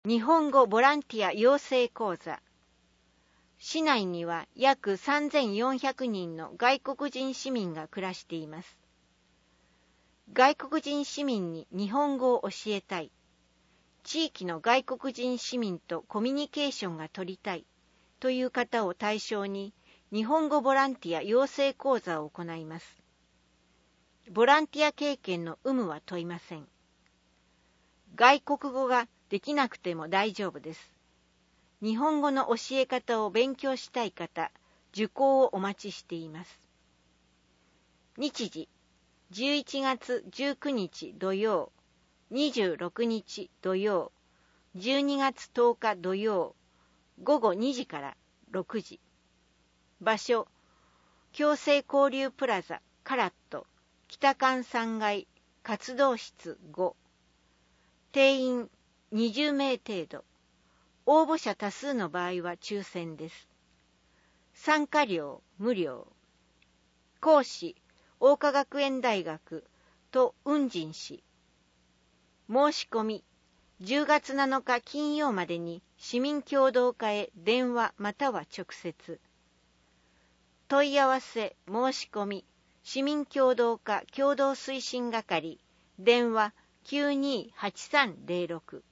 日本語ボランティア養成講座。市内には約3400人の外国人市民が暮らしています。外国人市民に日本語を教えたい、地域の外国人市民とコミュニケーションが取りたいという方を対象に日本語ボランティア養成講座を行います。ボランティア経験の有無は問いません。外国語ができなくても大丈夫です。日本語の教え方を勉強したい方、受講をお待ちしています。日時、11月19日土曜、26日土曜、12月10日土曜、午後2時から6時。場所、共生交流プラザカラット北館3階活動室5。定員20名程度。応募者多数の場合は抽選です。参加料無料。講師、桜花学園大学と雲神市。申し込み、10月7日金曜までに市民協同課へ電話または直接。問い合わせ、申し込み、市民協同課共同推進係、電話928306。